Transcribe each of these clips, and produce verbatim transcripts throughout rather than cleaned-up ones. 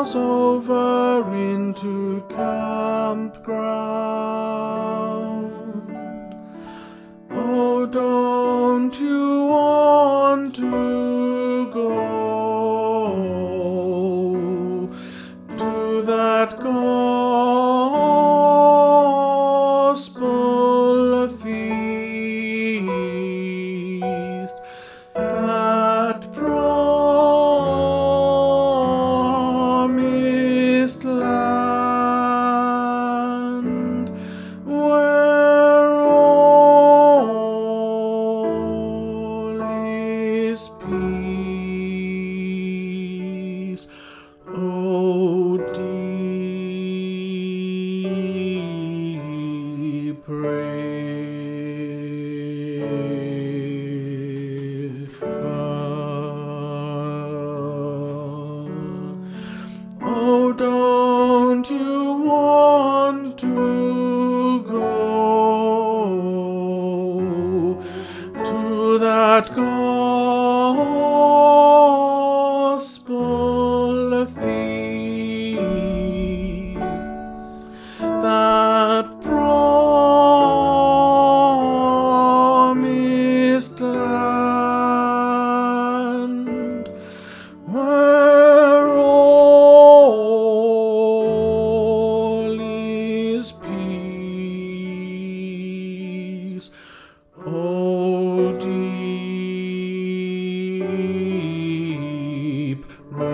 cross over into campground. Oh, don't you want to go to that gospel feast, that promised land, where all is peace? Oh, deep river. Oh, don't you want to go to that gospel feast, that promised land, where all is peace? Oh, deep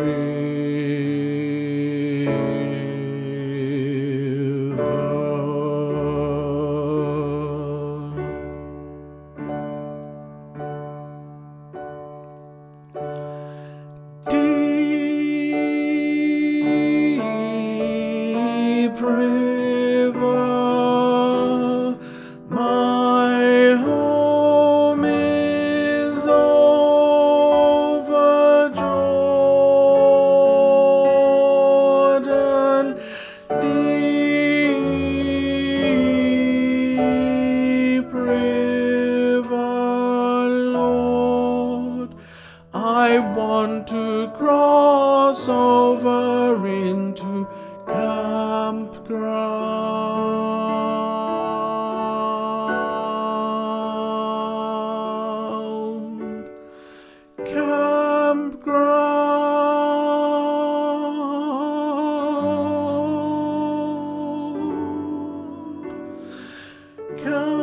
Deep river, my home is over Jordan. Deep river, Lord, I want to cross over into campground. Campground. Camp